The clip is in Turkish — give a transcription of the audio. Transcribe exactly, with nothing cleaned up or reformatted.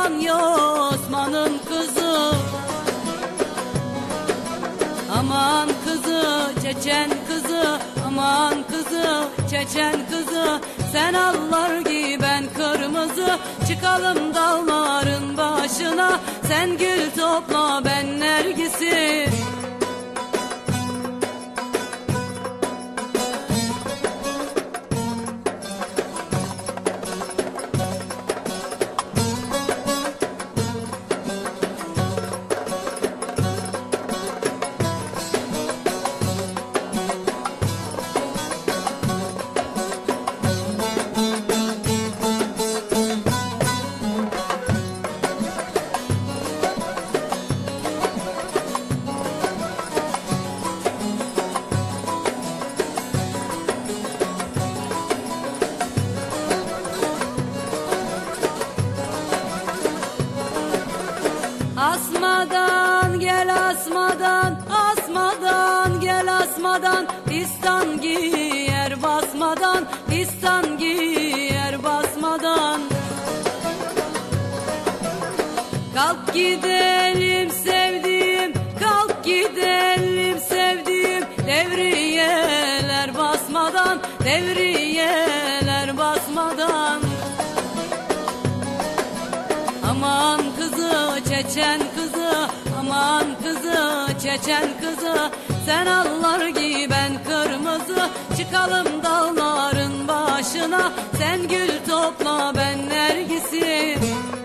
Aman ya Osman'ın kızı, aman kızı, Çeçen kızı, aman kızı, Çeçen kızı. Sen allar giy ben kırmızı, çıkalım dağların başına. Sen gül topla ben nergisi. Asmadan gel asmadan, asmadan gel asmadan. Fistan giyer basmadan, fistan giyer basmadan. Kalk gidelim sevdiğim, kalk gidelim sevdiğim. Devriyeler basmadan, devriyeler basmadan. Aman kızı, Çeçen kızı, aman kızı, Çeçen kızı. Sen allar giy ben kırmızı, çıkalım dağların başına. Sen gül topla ben nergisi.